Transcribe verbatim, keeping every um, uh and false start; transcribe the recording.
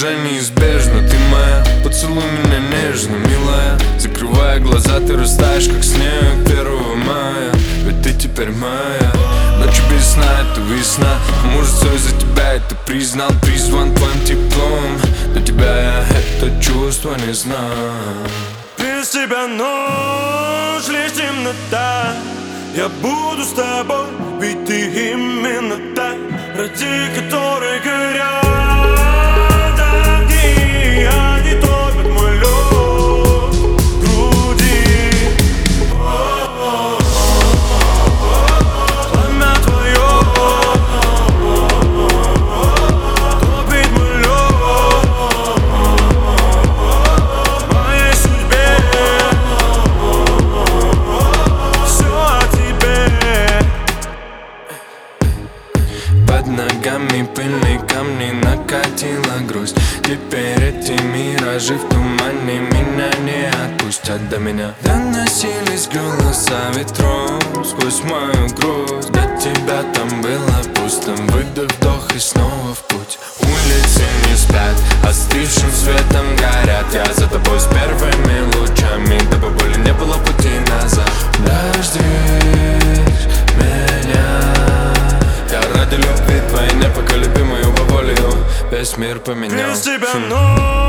уже неизбежно. Ты моя, поцелуй меня нежно, милая. Закрывая глаза, ты растаешь, как снег первого мая. Ведь ты теперь моя. Ночью без сна, это весна. Может, все из-за тебя это признал. Призван твоим теплом. До тебя я это чувство не знаю. Без тебя ночь, лишь темнота. Я буду с тобой, ведь ты именно та, ради которой горят огни. Они топят мой лед в груди. Пламя твое топит мой лед в моей судьбе. Все о тебе. Под ногами пыльные камни, накатила грусть. Теперь эти миражи в тумане меня не отпустят. До меня доносились голоса ветров сквозь мою грусть. До тебя там было пусто. Выдох, вдох и снова в путь. Улицы не спят, остывшим светом горят. Я за тобой с первыми лучами, дабы боли не было пути назад. Дождись меня, я ради любви твоей непоколебимой волею весь мир поменял. Без тебя ночь.